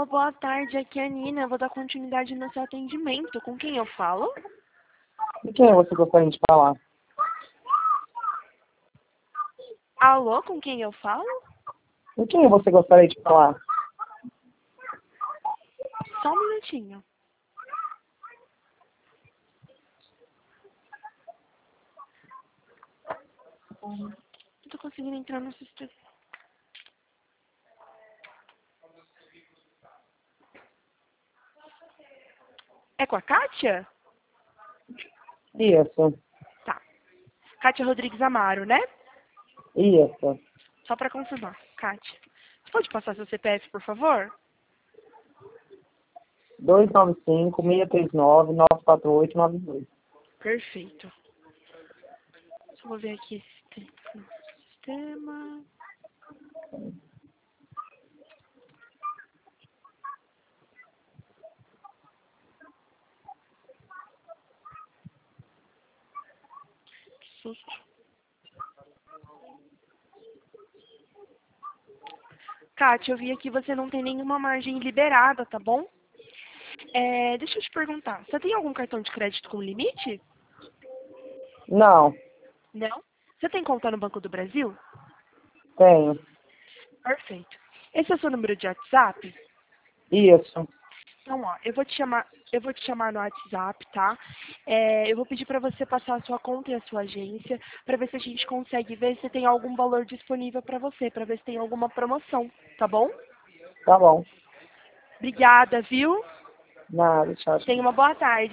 Alô, boa tarde, aqui é a Nina. Eu vou dar continuidade no seu atendimento. Com quem eu falo? De quem você gostaria de falar? Alô, com quem eu falo? De quem você gostaria de falar? Só um minutinho. Não tô conseguindo entrar no sistema. É com a Kátia? Isso, Tá. Kátia Rodrigues Amaro, né? isso. Só pra confirmar. Kátia. Você pode passar seu CPF, por favor? 295-639-94892. Perfeito. Só vou ver aqui se tem no sistema. Que susto. Kátia, eu vi aqui que você não tem nenhuma margem liberada, tá bom? Deixa eu te perguntar, você tem algum cartão de crédito com limite? Não, Não? Você tem conta no Banco do Brasil? tenho. Perfeito. Esse é o seu número de WhatsApp? Isso, Então, ó, eu vou te chamar no WhatsApp, tá? Eu vou pedir para você passar a sua conta e a sua agência, para ver se a gente consegue ver se tem algum valor disponível para você, para ver se tem alguma promoção, tá bom? tá bom. Obrigada, viu? Nada, tchau, tchau. Tenha uma boa tarde.